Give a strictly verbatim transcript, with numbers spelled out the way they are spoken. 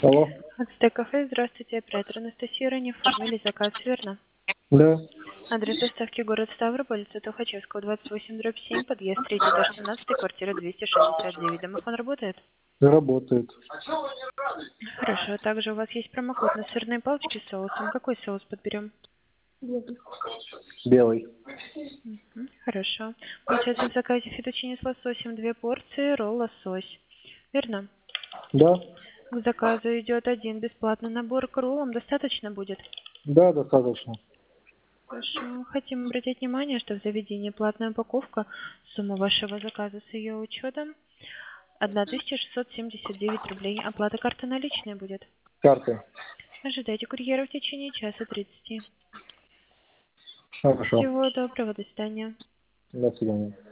Алло. Ацтек кафе, здравствуйте, оператор Анастасия, ранее оформили заказ, верно? Да. Адрес доставки город Ставрополь, улица Тухачевского, двадцать восемь, дробь семь, подъезд, третий этаж, семнадцать, квартира двести шестьдесят девять. Домофон работает? Работает. Хорошо, также у вас есть промокод на сырные палочки с соусом. Какой соус подберем? Белый. Мгм, хорошо. Получается в заказе фетучини с лососем две порции, ролл лосось. Верно? Да. К заказу идет один бесплатный набор к роллам. Достаточно будет? Да, достаточно. Хорошо. Хотим обратить внимание, что в заведении платная упаковка. Сумма вашего заказа с ее учетом тысяча шестьсот семьдесят девять рублей. Оплата карты наличная будет. Карты. Ожидайте курьера в течение часа тридцати. Хорошо. Всего доброго, до свидания. До свидания.